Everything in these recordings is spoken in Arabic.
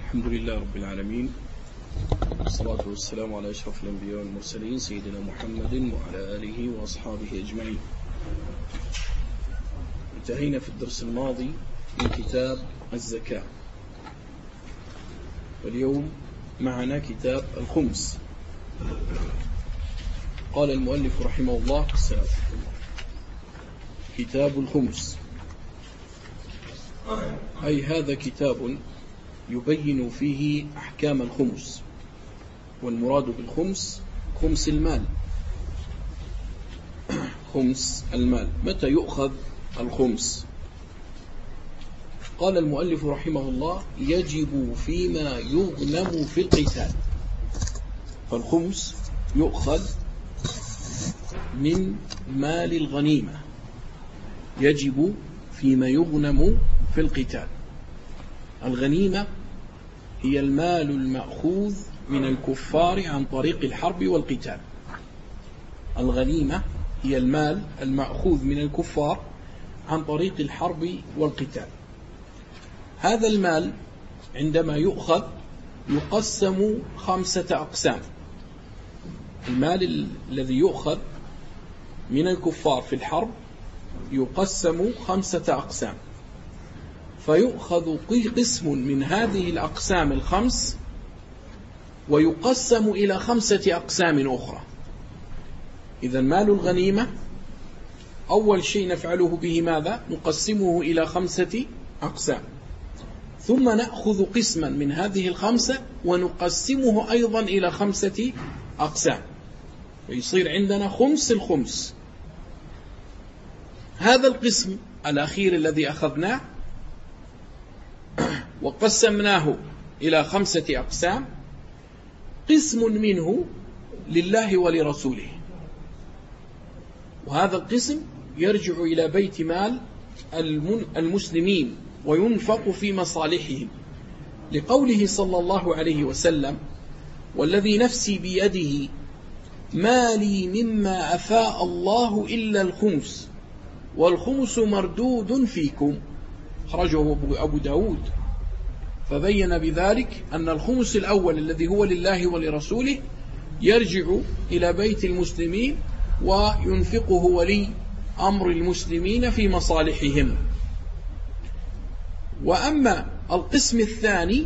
الحمد لله رب العالمين، والصلاة والسلام على أشرف الأنبياء والمرسلين سيدنا محمد وعلى آله وأصحابه أجمعين. انتهينا في الدرس الماضي من كتاب الزكاة، واليوم معنا كتاب الخمس. قال المؤلف رحمه الله كتاب الخمس، أي هذا كتاب يبين فيه أحكام الخمس، والمراد بالخمس خمس المال. خمس المال، متى يؤخذ الخمس؟ قال المؤلف رحمه الله: يجب فيما يغنم في القتال. فالخمس يؤخذ من مال الغنيمة، يجب فيما يغنم في القتال. الغنيمة هي المال المأخوذ من الكفار عن طريق الحرب والقتال. الغنيمة هي المال المأخوذ من الكفار عن طريق الحرب والقتال. هذا المال عندما يؤخذ يقسم 5 أقسام. المال الذي يؤخذ من الكفار في الحرب يقسم 5 أقسام، فيؤخذ قسم من هذه الأقسام 5 ويقسم إلى 5 أقسام أخرى. إذا مال الغنيمة أول شيء نفعله به ماذا؟ نقسمه إلى 5 أقسام، ثم نأخذ قسما من هذه 5 ونقسمه أيضا إلى 5 أقسام، ويصير عندنا خمس الخمس. هذا القسم الأخير الذي أخذناه وقسمناه إلى 5 أقسام، قسم منه لله ولرسوله، وهذا القسم يرجع إلى بيت مال المسلمين وينفق في مصالحهم، لقوله صلى الله عليه وسلم: والذي نفسي بيده ما لي مما أفاء الله إلا الخمس، والخمس مردود فيكم. خرجه أبو داود، فبين بذلك أن الخمس الأول الذي هو لله ولرسوله يرجع إلى بيت المسلمين وينفقه ولي أمر المسلمين في مصالحهم. وأما القسم الثاني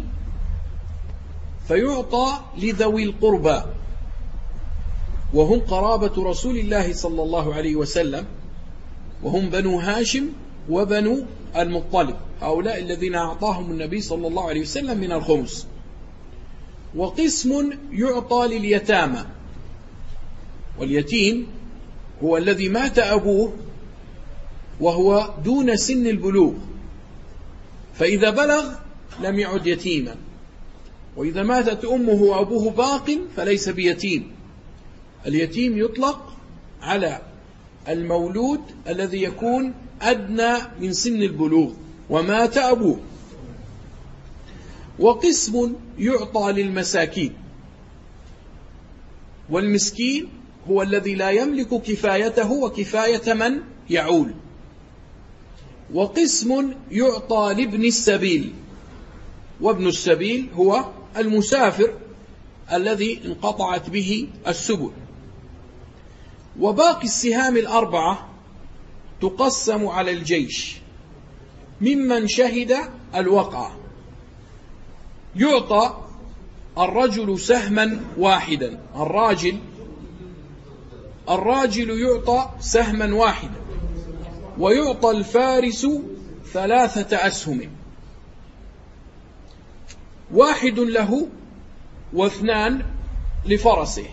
فيعطى لذوي القربى، وهم قرابة رسول الله صلى الله عليه وسلم، وهم بنو هاشم وبنو المطلب، هؤلاء الذين أعطاهم النبي صلى الله عليه وسلم من الخمس. وقسم يعطى لليتامى، واليتيم هو الذي مات أبوه وهو دون سن البلوغ، فإذا بلغ لم يعد يتيما، وإذا ماتت أمه وأبوه باق فليس بيتيم. اليتيم يطلق على المولود الذي يكون أدنى من سن البلوغ ومات أبوه. وقسم يعطى للمساكين، والمسكين هو الذي لا يملك كفايته وكفاية من يعول. وقسم يعطى لابن السبيل، وابن السبيل هو المسافر الذي انقطعت به السبل. وباقي السهام 4 تقسم على الجيش ممن شهد الوقعة. يعطى الرجل سهما واحدا، الراجل يعطى سهما واحدا، ويعطى الفارس 3 أسهم، 1 له و2 لفرسه.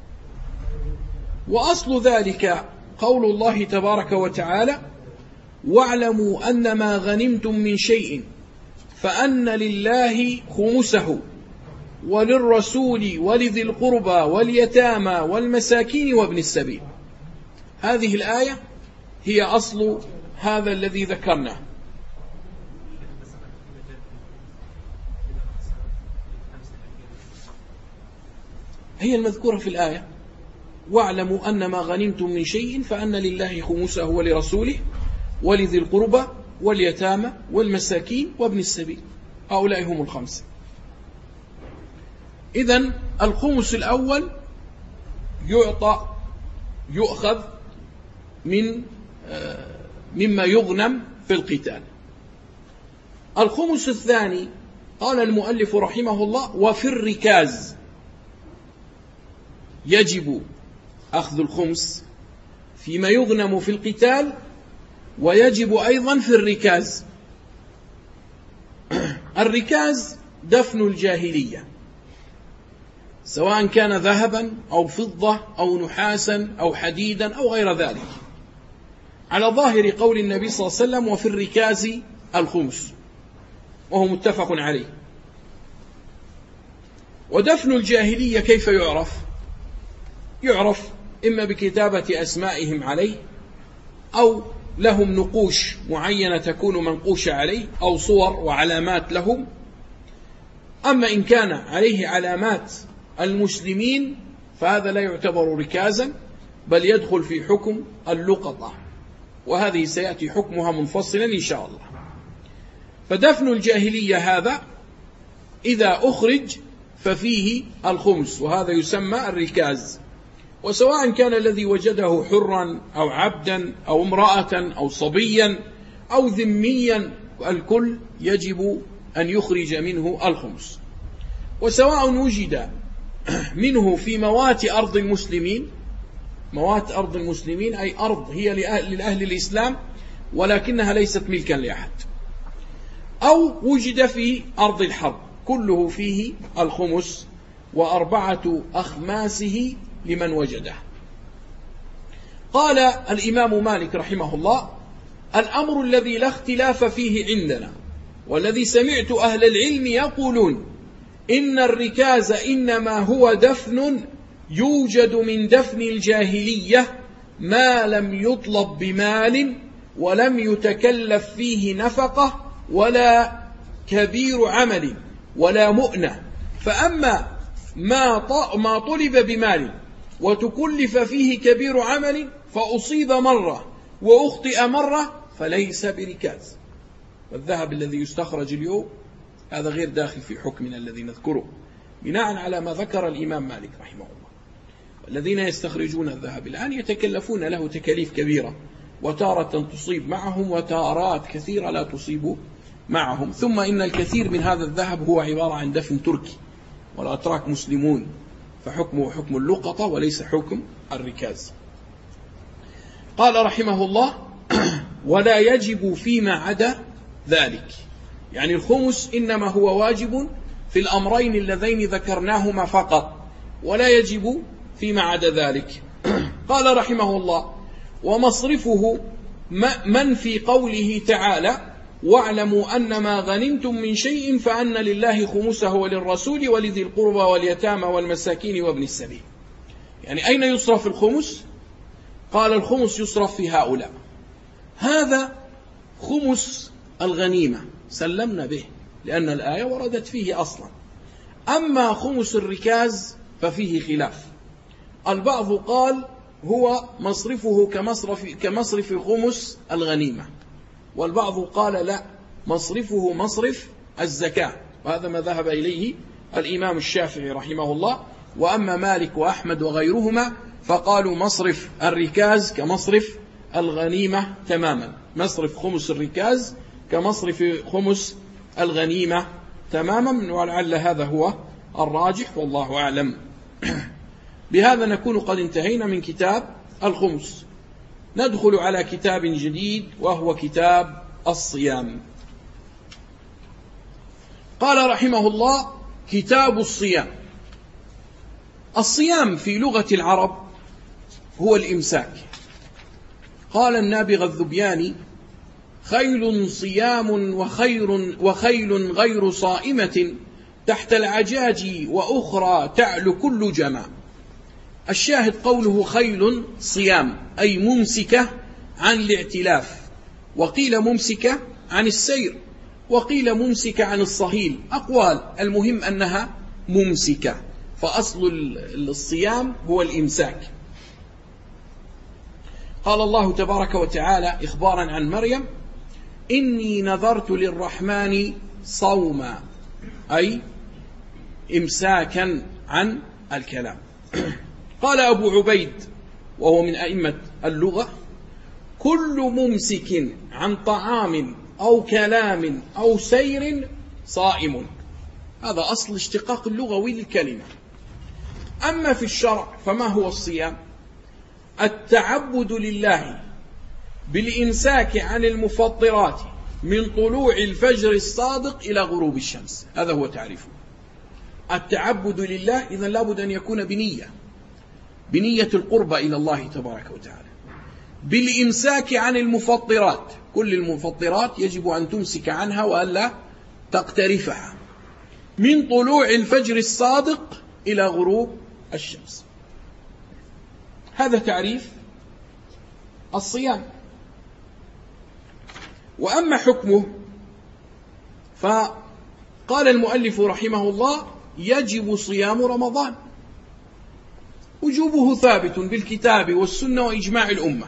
وأصل ذلك قول الله تبارك وتعالى: واعلموا أن ما غنمتم من شيء فأن لله خمسه وللرسول ولذي القربى واليتامى والمساكين وابن السبيل. هذه الآية هي أصل هذا الذي ذكرناه. هي المذكورة في الآية: واعلموا أن ما غنمتم من شيء فأن لله خمسه ولرسوله ولذي القربى واليتامى والمساكين وابن السبيل. هؤلاء هم 5. إذن الخمس الأول يؤخذ مما يغنم في القتال. الخمس الثاني قال المؤلف رحمه الله: وفي الركاز، يجب أخذ الخمس فيما يغنم في القتال، ويجب أيضا في الركاز. الركاز دفن الجاهلية، سواء كان ذهبا أو فضة أو نحاسا أو حديدا أو غير ذلك، على ظاهر قول النبي صلى الله عليه وسلم: وفي الركاز الخمس، وهو متفق عليه. ودفن الجاهلية كيف يعرف؟ يعرف إما بكتابة أسمائهم عليه، أو لهم نقوش معينة تكون منقوشة عليه، أو صور وعلامات لهم. أما إن كان عليه علامات المسلمين فهذا لا يعتبر ركازا، بل يدخل في حكم اللقطة، وهذه سيأتي حكمها منفصلا إن شاء الله. فدفن الجاهلية هذا إذا أخرج ففيه الخمس، وهذا يسمى الركاز. وسواء كان الذي وجده حرا أو عبدا أو امرأة أو صبيا أو ذميا، الكل يجب أن يخرج منه الخمس. وسواء وجد منه في موات أرض المسلمين، موات أرض المسلمين أي أرض هي لأهل الإسلام ولكنها ليست ملكا لأحد، أو وجد في أرض الحرب، كله فيه الخمس، و4 أخماسه لمن وجده. قال الإمام مالك رحمه الله: الأمر الذي لا اختلاف فيه عندنا، والذي سمعت أهل العلم يقولون إن الركاز إنما هو دفن يوجد من دفن الجاهلية، ما لم يطلب بمال ولم يتكلف فيه نفقة ولا كبير عمل ولا مؤنة. فأما ما طلب بمال وتكلف فيه كبير عمل فأصيب مرة وأخطئ مرة فليس بركاز. والذهب الذي يستخرج اليوم هذا غير داخل في حكمنا الذي نذكره، بناء على ما ذكر الإمام مالك رحمه الله. الذين يستخرجون الذهب الآن يتكلفون له تكاليف كبيرة، وتارة تصيب معهم وتارات كثيرة لا تصيب معهم. ثم إن الكثير من هذا الذهب هو عبارة عن دفن تركي، والأتراك مسلمون، فحكمه حكم اللقطة وليس حكم الركاز. قال رحمه الله: ولا يجب فيما عدا ذلك، يعني الخمس إنما هو واجب في الأمرين اللذين ذكرناهما فقط، ولا يجب فيما عدا ذلك. قال رحمه الله: ومصرفه من في قوله تعالى: واعلموا أن ما غنمتم من شيء فأن لله خمسه وللرسول ولذي القربى واليتامى والمساكين وابن السبيل. يعني أين يصرف الخمس؟ قال: الخمس يصرف في هؤلاء. هذا خمس الغنيمة سلمنا به، لأن الآية وردت فيه أصلا. أما خمس الركاز ففيه خلاف. البعض قال هو مصرفه كمصرف خمس الغنيمة، والبعض قال لا، مصرفه مصرف الزكاة، وهذا ما ذهب إليه الإمام الشافعي رحمه الله. وأما مالك وأحمد وغيرهما فقالوا مصرف الركاز كمصرف الغنيمة تماما، مصرف خمس الركاز كمصرف خمس الغنيمة تماما، ولعل هذا هو الراجح والله أعلم. بهذا نكون قد انتهينا من كتاب الخمس. ندخل على كتاب جديد وهو كتاب الصيام. قال رحمه الله: كتاب الصيام. الصيام في لغة العرب هو الإمساك. قال النابغة الذبياني: خيل صيام وخيل غير صائمة تحت العجاج وأخرى تعل كل جمع. الشاهد قوله خيل صيام، أي ممسكة عن الاعتلاف، وقيل ممسكة عن السير، وقيل ممسكة عن الصهيل، أقوال، المهم أنها ممسكة، فأصل الصيام هو الإمساك. قال الله تبارك وتعالى إخبارا عن مريم: إني نذرت للرحمن صوما، أي إمساكا عن الكلام. قال أبو عبيد وهو من أئمة اللغة: كل ممسك عن طعام أو كلام أو سير صائم. هذا أصل اشتقاق اللغوي للكلمة. أما في الشرع فما هو الصيام؟ التعبد لله بالإمساك عن المفطرات من طلوع الفجر الصادق إلى غروب الشمس. هذا هو تعريفه. التعبد لله إذن لابد أن يكون بنية القربة إلى الله تبارك وتعالى، بالإمساك عن المفطرات. كل المفطرات يجب أن تمسك عنها وألا تقترفها، من طلوع الفجر الصادق إلى غروب الشمس. هذا تعريف الصيام. وأما حكمه فقال المؤلف رحمه الله: يجب صيام رمضان. وجوبه ثابت بالكتاب والسنة وإجماع الأمة.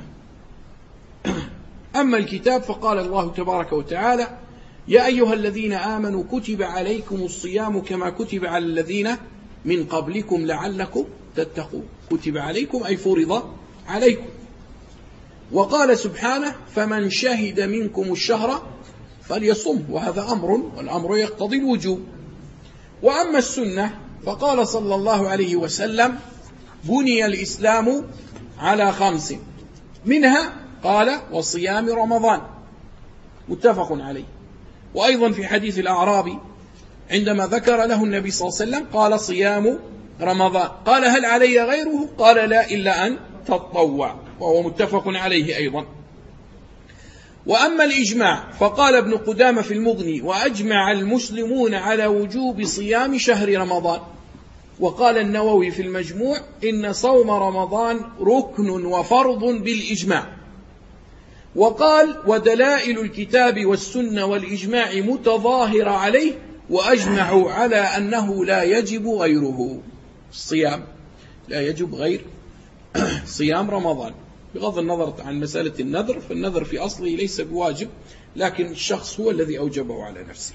أما الكتاب فقال الله تبارك وتعالى: يا أيها الذين آمنوا كتب عليكم الصيام كما كتب على الذين من قبلكم لعلكم تتقون. كتب عليكم أي فرض عليكم. وقال سبحانه: فمن شهد منكم الشهر فليصم. وهذا أمر، والأمر يقتضي الوجوب. وأما السنة فقال صلى الله عليه وسلم: بني الإسلام على 5، منها قال: وصيام رمضان، متفق عليه. وأيضا في حديث الأعرابي عندما ذكر له النبي صلى الله عليه وسلم قال: صيام رمضان. قال: هل علي غيره؟ قال: لا، إلا أن تطوع. وهو متفق عليه أيضا. وأما الإجماع فقال ابن قدامة في المغني: وأجمع المسلمون على وجوب صيام شهر رمضان. وقال النووي في المجموع: إن صوم رمضان ركن وفرض بالإجماع. وقال: ودلائل الكتاب والسنة والإجماع متظاهرة عليه، وأجمعوا على أنه لا يجب غيره. الصيام لا يجب غير صيام رمضان، بغض النظر عن مسألة النذر، فالنذر في أصله ليس بواجب، لكن الشخص هو الذي أوجبه على نفسه.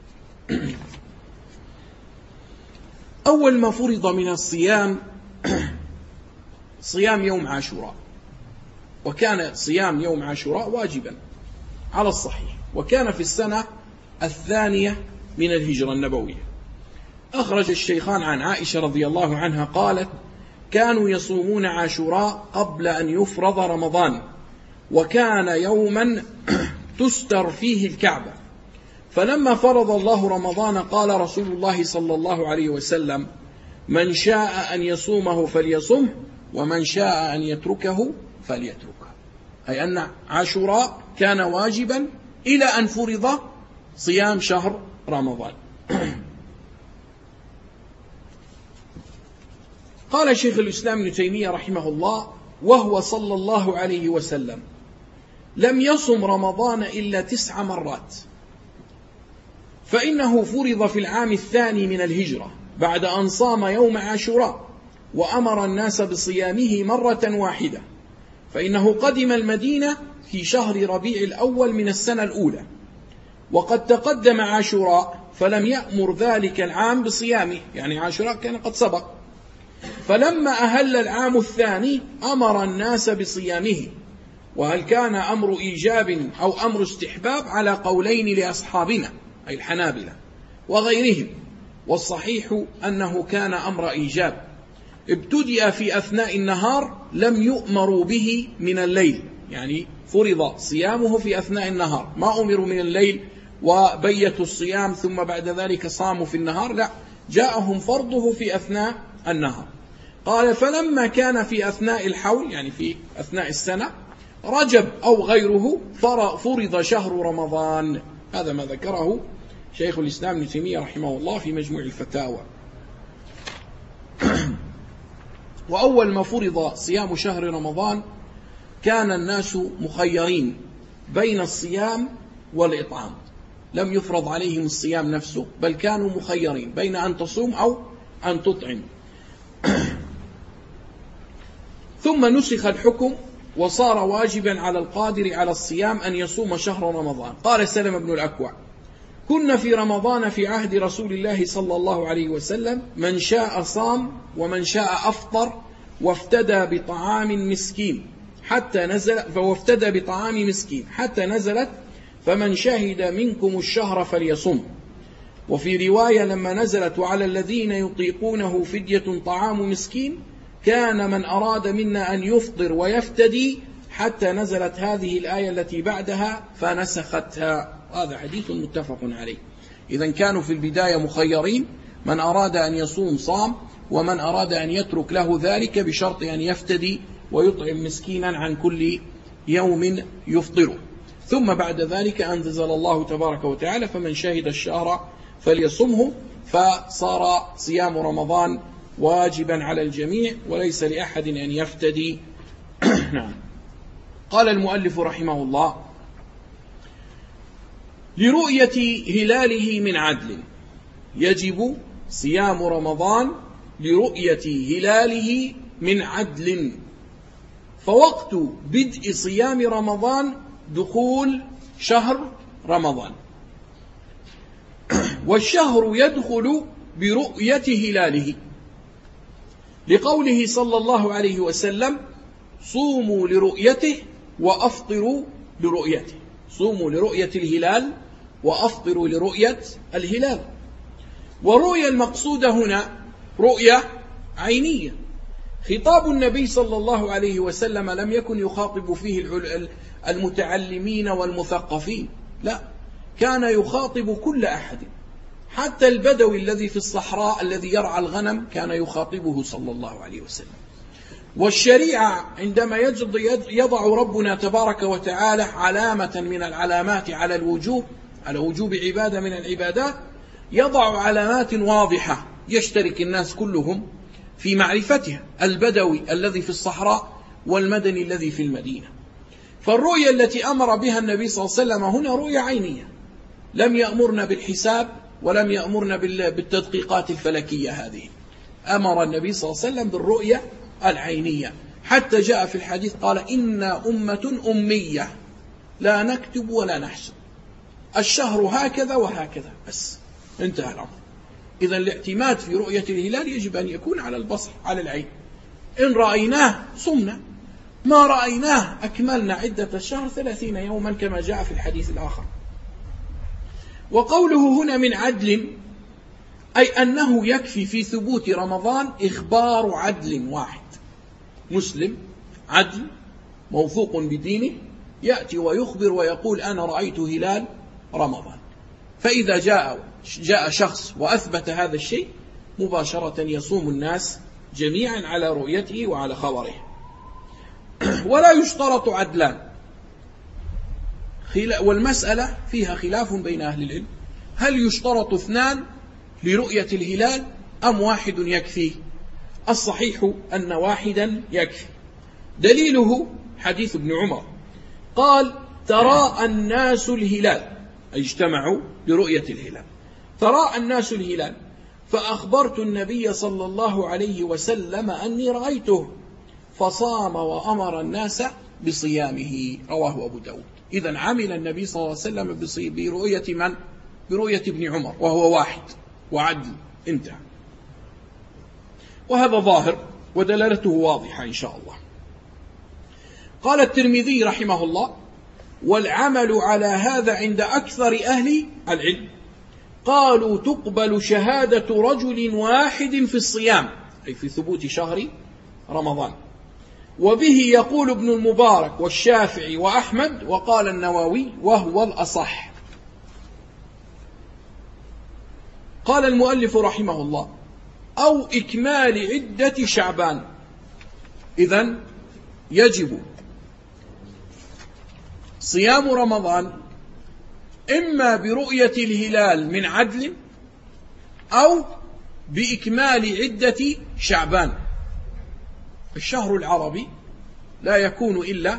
أول ما فرض من الصيام صيام يوم عاشوراء. وكان صيام يوم عاشوراء واجبا على الصحيح، وكان في السنة 2 من الهجرة النبوية. أخرج الشيخان عن عائشة رضي الله عنها قالت: كانوا يصومون عاشوراء قبل أن يفرض رمضان، وكان يوما تستر فيه الكعبة. فلما فرض الله رمضان قال رسول الله صلى الله عليه وسلم: من شاء أن يصومه فليصمه، ومن شاء أن يتركه فليتركه. أي أن عاشوراء كان واجبا إلى أن فرض صيام شهر رمضان. قال شيخ الإسلام ابن تيمية رحمه الله: وهو صلى الله عليه وسلم لم يصم رمضان إلا 9 مرات، فإنه فرض في العام 2 من الهجرة بعد أن صام يوم عاشوراء، وأمر الناس بصيامه مرة واحدة، فإنه قدم المدينة في شهر ربيع الأول من السنة الأولى، وقد تقدم عاشوراء فلم يأمر ذلك العام بصيامه، يعني عاشوراء كان قد سبق. فلما أهل العام الثاني أمر الناس بصيامه. وهل كان أمر إيجاب أو أمر استحباب على قولين لأصحابنا أي الحنابلة وغيرهم، والصحيح أنه كان أمر إيجاب. ابتدأ في أثناء النهار، لم يؤمروا به من الليل، يعني فرض صيامه في أثناء النهار، ما أمروا من الليل وبيتوا الصيام ثم بعد ذلك صاموا في النهار، لا، جاءهم فرضه في أثناء النهار. قال: فلما كان في أثناء الحول، يعني في أثناء السنة، رجب أو غيره، فرض شهر رمضان. هذا ما ذكره شيخ الإسلام ابن تيمية رحمه الله في مجموع الفتاوى. وأول ما فرض صيام شهر رمضان كان الناس مخيرين بين الصيام والإطعام، لم يفرض عليهم الصيام نفسه، بل كانوا مخيرين بين أن تصوم أو أن تطعم. ثم نسخ الحكم وصار واجبا على القادر على الصيام أن يصوم شهر رمضان. قال سلم بن الأكوع: كنا في رمضان في عهد رسول الله صلى الله عليه وسلم من شاء صام ومن شاء أفطر وافتدى بطعام مسكين حتى نزلت فمن شهد منكم الشهر فليصم. وفي رواية لما نزلت وعلى الذين يطيقونه فدية طعام مسكين كان من أراد منا أن يفطر ويفتدي حتى نزلت هذه الآية التي بعدها فنسختها. هذا حديث متفق عليه. إذن كانوا في البداية مخيرين، من أراد أن يصوم صام، ومن أراد أن يترك له ذلك بشرط أن يفتدي ويطعم مسكينا عن كل يوم يفطره. ثم بعد ذلك أنزل الله تبارك وتعالى فمن شهد الشهر فليصمه، فصار صيام رمضان واجبا على الجميع وليس لأحد أن يفتدي. نعم. قال المؤلف رحمه الله: لرؤية هلاله من عدل يجب صيام رمضان لرؤية هلاله من عدل. فوقت بدء صيام رمضان دخول شهر رمضان، والشهر يدخل برؤية هلاله، لقوله صلى الله عليه وسلم: صوموا لرؤيته وأفطروا لرؤيته. صوموا لرؤية الهلال وأفطروا لرؤية الهلال. والرؤية المقصودة هنا رؤية عينية. خطاب النبي صلى الله عليه وسلم لم يكن يخاطب فيه المتعلمين والمثقفين، لا، كان يخاطب كل أحد، حتى البدوي الذي في الصحراء الذي يرعى الغنم كان يخاطبه صلى الله عليه وسلم. والشريعة عندما يضع ربنا تبارك وتعالى علامة من العلامات على وجوب عبادة من العبادات، يضع علامات واضحة يشترك الناس كلهم في معرفتها، البدوي الذي في الصحراء والمدني الذي في المدينة. فالرؤية التي أمر بها النبي صلى الله عليه وسلم هنا رؤية عينية، لم يأمرنا بالحساب ولم يأمرنا بالتدقيقات الفلكية هذه. أمر النبي صلى الله عليه وسلم بالرؤية العينية، حتى جاء في الحديث قال: إنا أمة أمية لا نكتب ولا نحسب، الشهر هكذا وهكذا، بس انتهى الأمر. إذن الاعتماد في رؤية الهلال يجب أن يكون على البصر، على العين. إن رأيناه صمنا، ما رأيناه أكملنا عدة الشهر 30 يوما كما جاء في الحديث الآخر. وقوله هنا من عدل أي أنه يكفي في ثبوت رمضان إخبار عدل واحد، مسلم عدل موثوق بدينه يأتي ويخبر ويقول: أنا رأيت هلال رمضان. فإذا جاء شخص وأثبت هذا الشيء مباشرة يصوم الناس جميعا على رؤيته وعلى خبره. ولا يشترط عدلان، والمسألة فيها خلاف بين أهل العلم، هل يشترط 2 لرؤية الهلال أم 1 يكفي؟ الصحيح أن 1 يكفي. دليله حديث ابن عمر قال: تراءى الناس الهلال، أي اجتمعوا لرؤية الهلال، تراءى الناس الهلال فأخبرت النبي صلى الله عليه وسلم أني رأيته فصام وأمر الناس بصيامه. رواه أبو داود. إذن عمل النبي صلى الله عليه وسلم برؤية من؟ برؤية ابن عمر، وهو 1 وعدل، انتهى. وهذا ظاهر ودلالته واضحة إن شاء الله. قال الترمذي رحمه الله: والعمل على هذا عند أكثر أهل العلم، قالوا تقبل شهادة رجل واحد في الصيام، أي في ثبوت شهر رمضان. وبه يقول ابن المبارك والشافعي وأحمد، وقال النووي وهو الأصح. قال المؤلف رحمه الله: أو إكمال عدة شعبان. إذن يجب صيام رمضان إما برؤية الهلال من عدل أو بإكمال عدة شعبان. الشهر العربي لا يكون إلا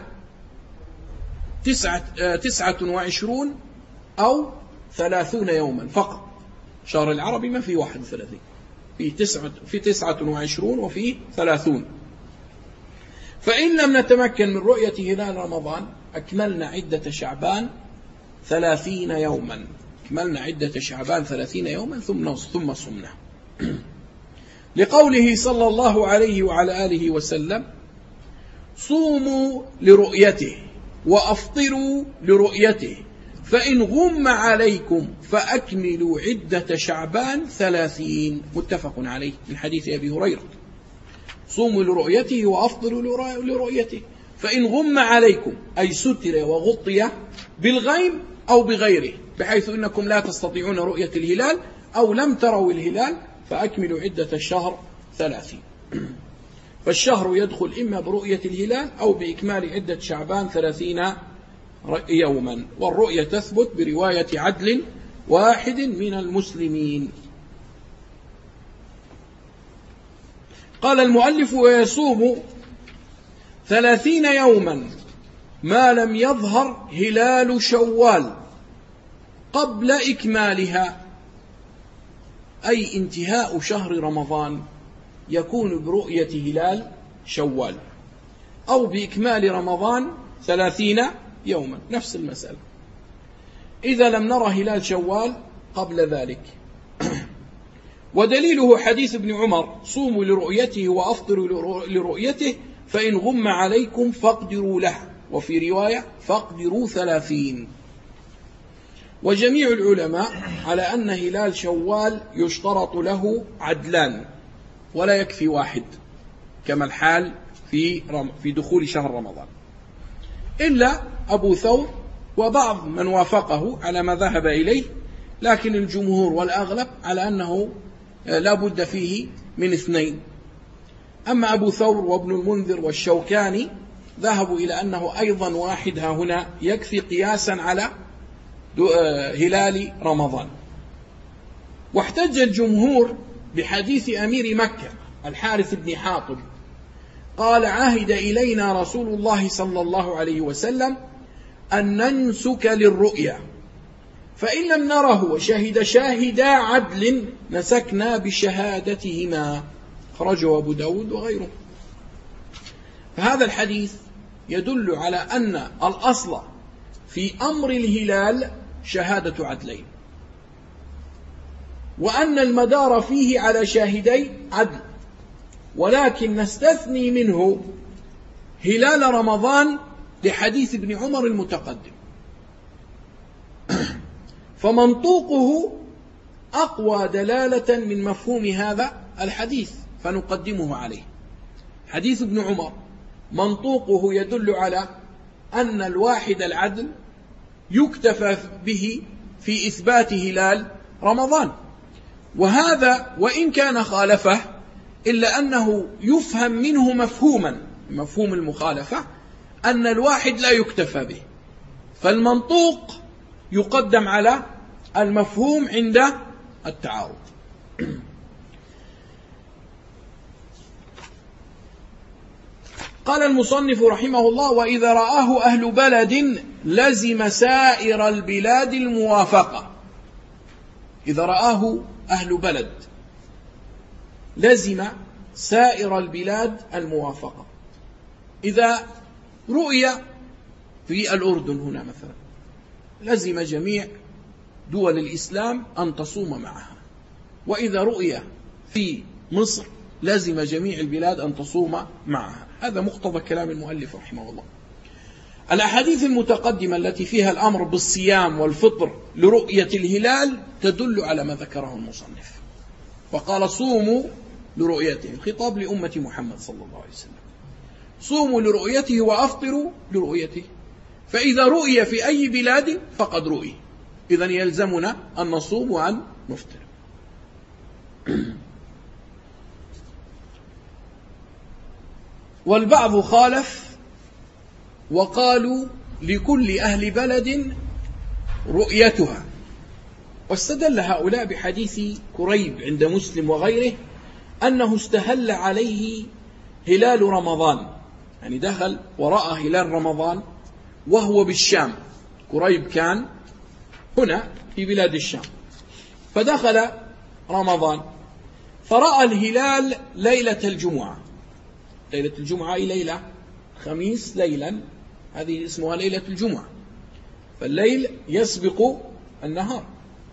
29 أو 30 يوما فقط. شهر العربي ما فيه 31، في 29 وفي 30. فإن لم نتمكن من رؤية هلال رمضان أكملنا عدة شعبان 30 يوما أكملنا عدة شعبان 30 يوما ثم صمنا. لقوله صلى الله عليه وعلى آله وسلم: صوموا لرؤيته وأفطروا لرؤيته فإن غم عليكم فأكملوا عدة شعبان 30. متفق عليه من حديث أبي هريرة. صوموا لرؤيته وأفطروا لرؤيته فإن غم عليكم، أي ستر وغطي بالغيم أو بغيره، بحيث إنكم لا تستطيعون رؤية الهلال أو لم تروا الهلال، فأكملوا عدة الشهر 30. فالشهر يدخل إما برؤية الهلال أو بإكمال عدة شعبان 30 يوما، والرؤية تثبت برواية عدل واحد من المسلمين. قال المؤلف: ويصوم 30 يوما ما لم يظهر هلال شوال قبل إكمالها، أي انتهاء شهر رمضان يكون برؤية هلال شوال أو بإكمال رمضان 30 يوما، نفس المسألة. إذا لم نرى هلال شوال قبل ذلك. ودليله حديث ابن عمر: صوموا لرؤيته وأفطروا لرؤيته فإن غم عليكم فاقدروا له، وفي رواية فاقدروا 30. وجميع العلماء على أن هلال شوال يشترط له عدلان ولا يكفي واحد، كما الحال في دخول شهر رمضان، إلا أبو ثور وبعض من وافقه على ما ذهب إليه، لكن الجمهور والأغلب على أنه لا بد فيه من 2. أما أبو ثور وابن المنذر والشوكاني ذهبوا إلى أنه أيضا واحد ها هنا يكفي قياسا على هلال رمضان. واحتج الجمهور بحديث أمير مكة الحارث بن حاطب قال: عهد إلينا رسول الله صلى الله عليه وسلم أن ننسك للرؤيا، فإن لم نره وشهد شاهدا عدل نسكنا بشهادتهما، خرجه أبو داود وغيره. فهذا الحديث يدل على أن الأصل في أمر الهلال شهادة عدلين، وأن المدار فيه على شاهدي عدل، ولكن نستثني منه هلال رمضان لحديث ابن عمر المتقدم، فمنطوقه أقوى دلالة من مفهوم هذا الحديث، فنقدمه عليه. حديث ابن عمر منطوقه يدل على أن الواحد العدل يكتفى به في إثبات هلال رمضان، وهذا وإن كان خالفه إلا أنه يفهم منه مفهوم المخالفة أن الواحد لا يكتفى به، فالمنطوق يقدم على المفهوم عند التعارض. قال المصنف رحمه الله: وإذا رآه أهل بلد لزم سائر البلاد الموافقة. إذا رآه أهل بلد لزم سائر البلاد الموافقة. إذا رؤي في الأردن هنا مثلا لزم جميع دول الإسلام أن تصوم معها، وإذا رؤي في مصر لزم جميع البلاد أن تصوم معها. هذا مقتضى كلام المؤلف رحمه الله. الأحاديث المتقدمة التي فيها الأمر بالصيام والفطر لرؤية الهلال تدل على ما ذكره المصنف، فقال: صوموا لرؤيته، الخطاب لأمة محمد صلى الله عليه وسلم، صوموا لرؤيته وأفطروا لرؤيته، فإذا رؤي في أي بلاد فقد رؤي، إذن يلزمنا أن نصوم وأن نفطر. والبعض خالف وقالوا لكل أهل بلد رؤيتها، واستدل هؤلاء بحديث كريب عند مسلم وغيره أنه استهل عليه هلال رمضان، يعني دخل ورأى هلال رمضان وهو بالشام. كريب كان هنا في بلاد الشام، فدخل رمضان فرأى الهلال ليلة الجمعة. ليلة الجمعة أي ليلة خميس ليلا، هذه اسمها ليلة الجمعة، فالليل يسبق النهار،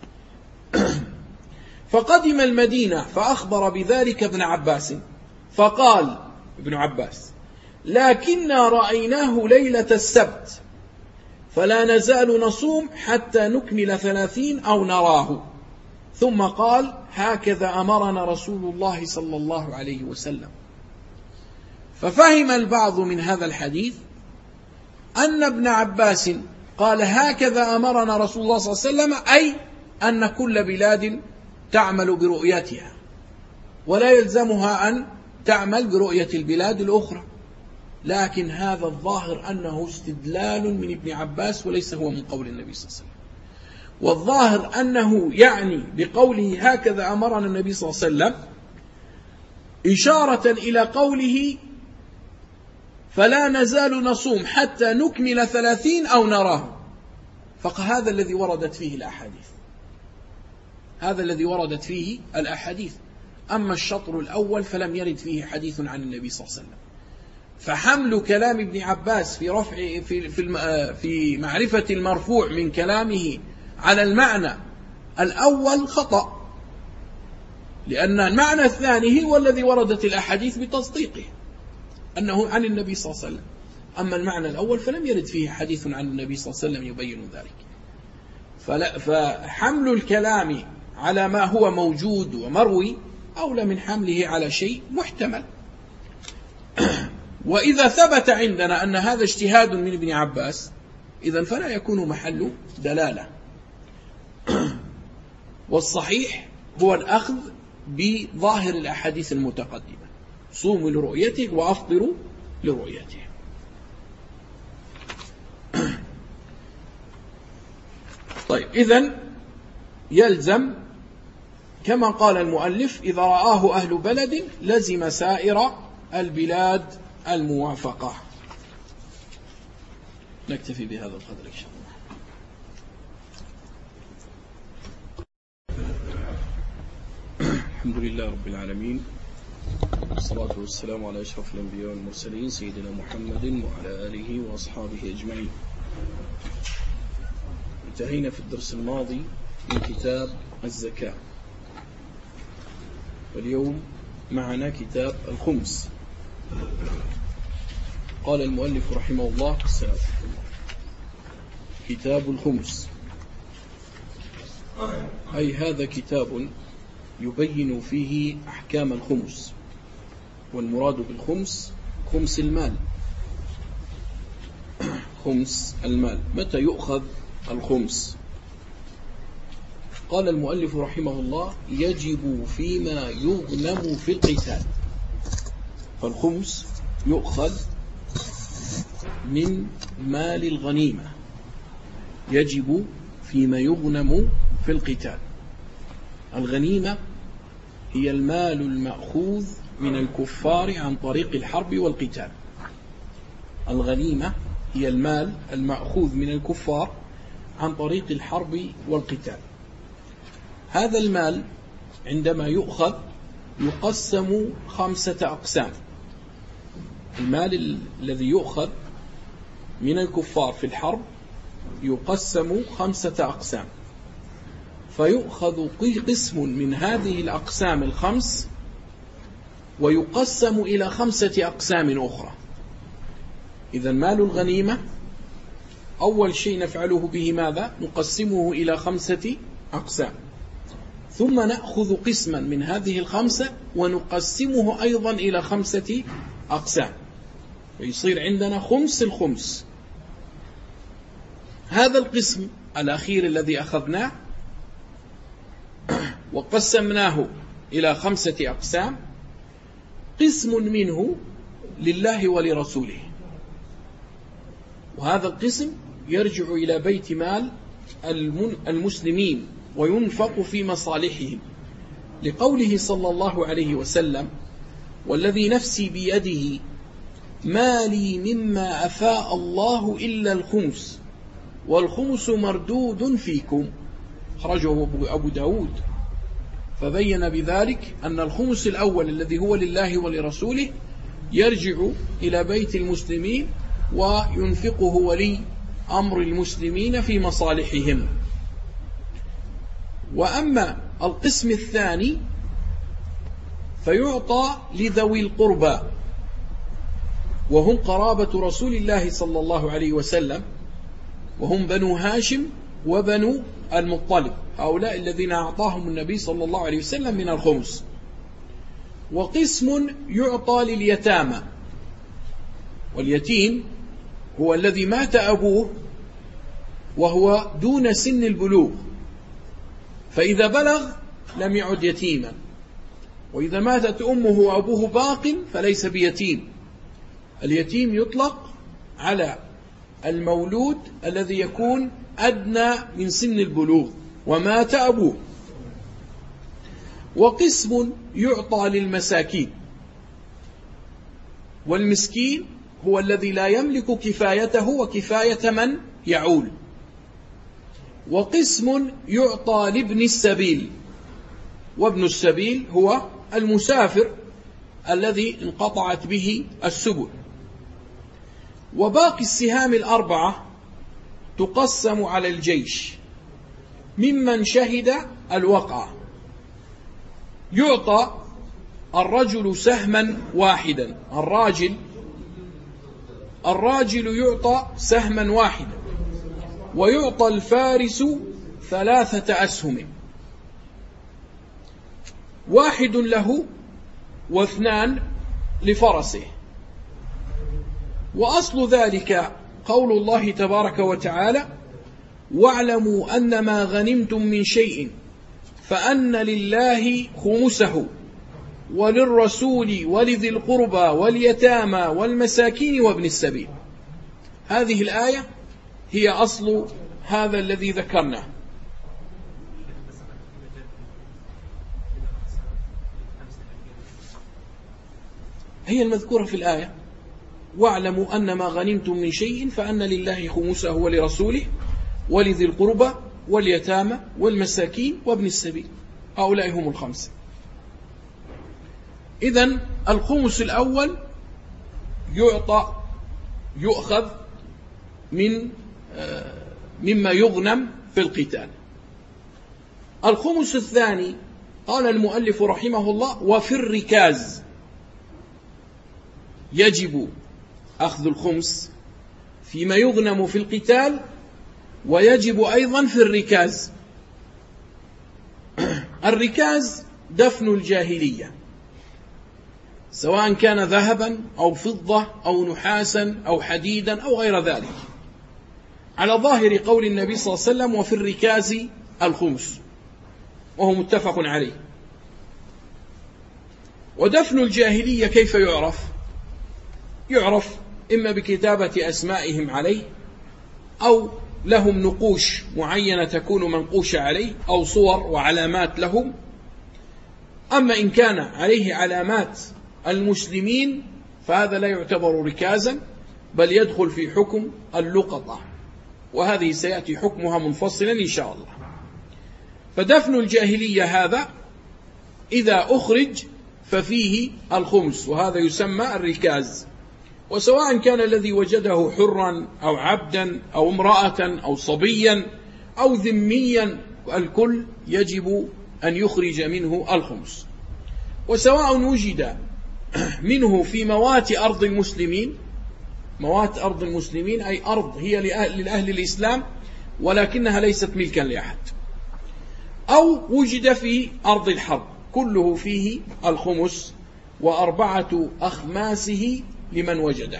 فقدم المدينة فأخبر بذلك ابن عباس، فقال ابن عباس: لكننا رأيناه ليلة السبت فلا نزال نصوم حتى نكمل 30 أو نراه. ثم قال: هكذا أمرنا رسول الله صلى الله عليه وسلم. ففهم البعض من هذا الحديث أن ابن عباس قال: هكذا أمرنا رسول الله صلى الله عليه وسلم، أي أن كل بلاد تعمل برؤيتها ولا يلزمها أن تعمل برؤية البلاد الأخرى. لكن هذا الظاهر أنه استدلال من ابن عباس وليس هو من قول النبي صلى الله عليه وسلم. والظاهر أنه يعني بقوله هكذا أمرنا النبي صلى الله عليه وسلم إشارة إلى قوله فلا نزال نصوم حتى نكمل 30 أو نراه. فهذا الذي وردت فيه الأحاديث، هذا الذي وردت فيه الأحاديث. أما الشطر الأول فلم يرد فيه حديث عن النبي صلى الله عليه وسلم. فحمل كلام ابن عباس في رفع في معرفة المرفوع من كلامه على المعنى الأول خطأ، لأن المعنى الثاني هو الذي وردت الأحاديث بتصديقه أنه عن النبي صلى الله عليه وسلم. أما المعنى الأول فلم يرد فيه حديث عن النبي صلى الله عليه وسلم يبين ذلك. فحمل الكلام على ما هو موجود ومروي أولى من حمله على شيء محتمل. وإذا ثبت عندنا أن هذا اجتهاد من ابن عباس إذن فلا يكون محل دلالة. والصحيح هو الأخذ بظاهر الأحاديث المتقدمة: صوموا لرؤيته وأفطروا لرؤيته. طيب، إذن يلزم كما قال المؤلف: إذا رآه أهل بلد لزم سائر البلاد الموافقة. نكتفي بهذا القدر إن شاء الله. الحمد لله رب العالمين، والصلاة والسلام على أشرف الأنبياء والمرسلين سيدنا محمد وعلى آله وأصحابه أجمعين. انتهينا في الدرس الماضي من كتاب الزكاة، واليوم معنا كتاب الخمس. قال المؤلف رحمه الله: كتاب الخمس، أي هذا كتاب يبين فيه أحكام الخمس. والمراد بالخمس خمس المال. خمس المال. متى يؤخذ الخمس؟ قال المؤلف رحمه الله: يجب فيما يغنم في القتال. فالخمس يؤخذ من مال الغنيمة، يجب فيما يغنم في القتال. الغنيمة هي المال المأخوذ من الكفار عن طريق الحرب والقتال. الغنيمة هي المال المأخوذ من الكفار عن طريق الحرب والقتال. هذا المال عندما يؤخذ يقسم 5 أقسام. المال الذي يؤخذ من الكفار في الحرب يقسم 5 أقسام، فيؤخذ قسم من هذه الأقسام 5 ويقسم إلى 5 أقسام أخرى. إذا مال الغنيمة أول شيء نفعله به ماذا؟ نقسمه إلى 5 أقسام، ثم نأخذ قسما من هذه 5 ونقسمه أيضا إلى 5 أقسام، ويصير عندنا خمس الخمس. هذا القسم الأخير الذي أخذناه وقسمناه إلى 5 أقسام، قسم منه لله ولرسوله، وهذا القسم يرجع إلى بيت مال المسلمين وينفق في مصالحهم، لقوله صلى الله عليه وسلم: والذي نفسي بيده ما لي مما أفاء الله إلا الخمس والخمس مردود فيكم. خرجه أبو داود، فبين بذلك أن الخمس الأول الذي هو لله ولرسوله يرجع إلى بيت المسلمين وينفقه ولي أمر المسلمين في مصالحهم. وأما القسم الثاني فيعطى لذوي القربى، وهم قرابة رسول الله صلى الله عليه وسلم، وهم بنو هاشم وبنو المطلب، هؤلاء الذين أعطاهم النبي صلى الله عليه وسلم من الخمس. وقسم يعطى لليتامى، واليتيم هو الذي مات أبوه وهو دون سن البلوغ، فإذا بلغ لم يعد يتيما، وإذا ماتت أمه وأبوه باق فليس بيتيم. اليتيم يطلق على المولود الذي يكون أدنى من سن البلوغ ومات أبوه. وقسم يعطى للمساكين، والمسكين هو الذي لا يملك كفايته وكفاية من يعول. وقسم يعطى لابن السبيل، وابن السبيل هو المسافر الذي انقطعت به السبل. وباقي السهام الأربعة تقسم على الجيش ممن شهد الوقعة. يعطى الرجل سهما واحدا، الراجل يعطى سهما واحدا، ويعطى الفارس 3 أسهم، 1 له و2 لفرسه. وأصل ذلك قول الله تبارك وتعالى: واعلموا أن ما غنمتم من شيء فأن لله خمسه وللرسول ولذي القربى واليتامى والمساكين وابن السبيل. هذه الآية هي أصل هذا الذي ذكرناه. هي المذكورة في الآية: واعلموا أن ما غنمتم من شيء فأن لله خمسه ولرسوله ولذي القربى واليتامى والمساكين وابن السبيل، هؤلاء هم 5. إذن الخمس الأول يؤخذ مما يغنم في القتال. الخمس الثاني قال المؤلف رحمه الله: وفي الركاز، يجب أخذ الخمس فيما يغنم في القتال، ويجب أيضا في الركاز. الركاز دفن الجاهلية، سواء كان ذهبا أو فضة أو نحاسا أو حديدا أو غير ذلك، على ظاهر قول النبي صلى الله عليه وسلم: وفي الركاز الخمس، وهو متفق عليه. ودفن الجاهلية كيف يعرف؟ يعرف إما بكتابة أسمائهم عليه، أو لهم نقوش معينة تكون منقوشة عليه، أو صور وعلامات لهم. أما إن كان عليه علامات المسلمين فهذا لا يعتبر ركازا، بل يدخل في حكم اللقطة، وهذه سيأتي حكمها منفصلا إن شاء الله. فدفن الجاهلية هذا إذا أخرج ففيه الخمس، وهذا يسمى الركاز. وسواء كان الذي وجده حرا أو عبدا أو امرأة أو صبيا أو ذميا، الكل يجب أن يخرج منه الخمس. وسواء وجد منه في موات أرض المسلمين، موات أرض المسلمين أي أرض هي لأهل الإسلام ولكنها ليست ملكا لأحد، أو وجد في أرض الحرب، كله فيه الخمس، و4 أخماسه لمن وجده.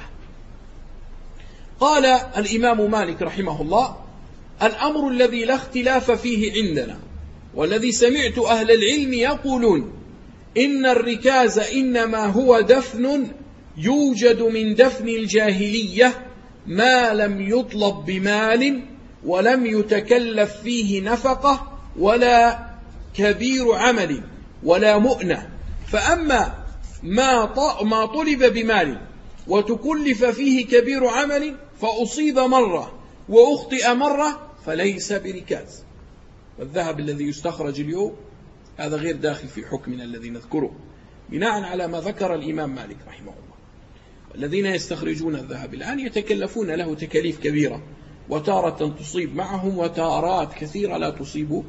قال الإمام مالك رحمه الله: الأمر الذي لا اختلاف فيه عندنا، والذي سمعت أهل العلم يقولون إن الركاز إنما هو دفن يوجد من دفن الجاهلية ما لم يطلب بمال ولم يتكلف فيه نفقة ولا كبير عمل ولا مؤنة. فأما ما طلب بمال وتكلف فيه كبير عمل فأصيب مرة وأخطئ مرة فليس بركاز. والذهب الذي يستخرج اليوم هذا غير داخل في حكمنا الذي نذكره بناء على ما ذكر الإمام مالك رحمه الله. الذين يستخرجون الذهب الآن يتكلفون له تكاليف كبيرة، وتارة تصيب معهم وتارات كثيرة لا تصيب